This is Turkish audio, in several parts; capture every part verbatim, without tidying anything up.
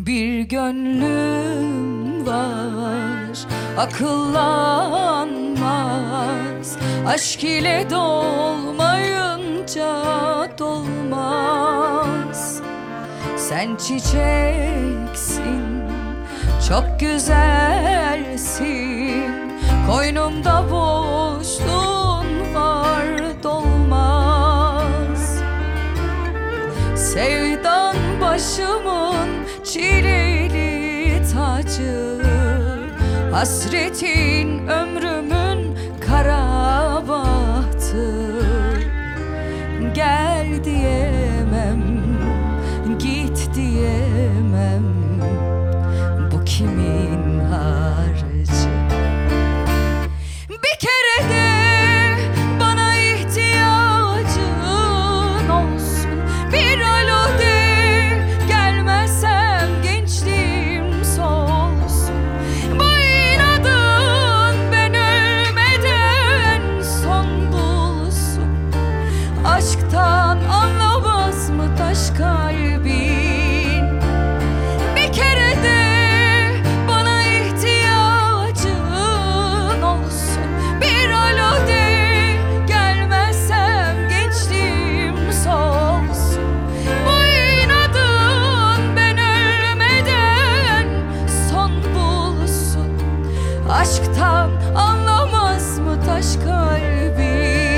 Bir gönlüm var, akıllanmaz. Aşk ile dolmayınca dolmaz. Sen çiçeksin, çok güzelsin. Koynumda boşluğun var, dolmaz. Sevdan başımın çileli tacı, hasretin ömrümün kara bahtı. Gel diyemem, git diyemem, bu kimin harcı? Bir kere de bana ihtiyacın olsun. Bir alo de, gelmezsem gençliğim solsun. Bu inadın ben ölmeden son bulsun. Aşktan anlamaz mı taş kalbin? Bir kere de bana ihtiyacın olsun. Bir alo de, gelmezsem gençliğim solsun. Bu inadın ben ölmeden son bulsun. Aşktan anlamaz mı taş kalbin?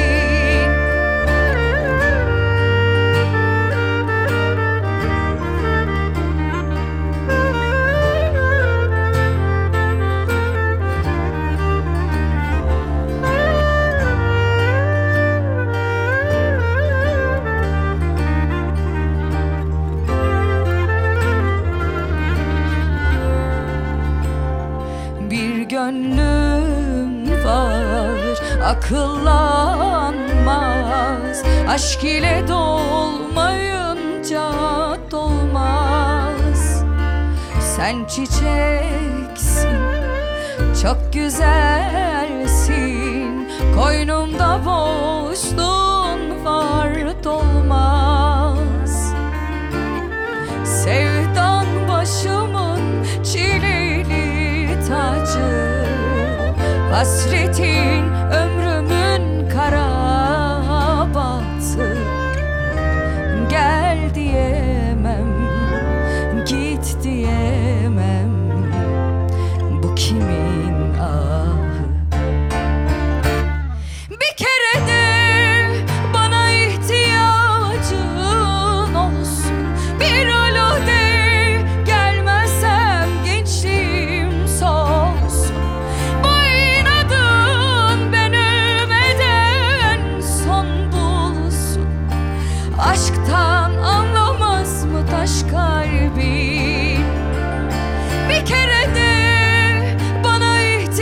Bir gönlüm var, akıllanmaz. Aşk ile dolmayınca dolmaz. Sen çiçeksin, çok güzelsin. Koynumda boşluğun var, dolmaz. Sevdan başımın çileli tacı, hasretin ömrümün kara bahtı. Gel diyemem, git diyemem, bu kimin ahı? Bir kere de bana ihtiyacın olsun. Bir alo de, gelmezsem gençliğim solsun. Bu inadın ben ölmeden son bulsun. Aşktan anlamaz mı taş kalbin? Bir kere de bana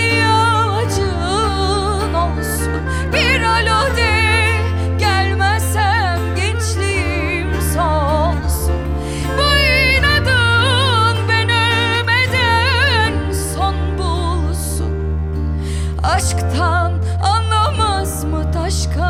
ihtiyacın olsun. Bir alo de, gelmezsem gençliğim solsun. Bu inadın ben ölmeden son bulsun. Aşktan anlamaz mı taş kalbin?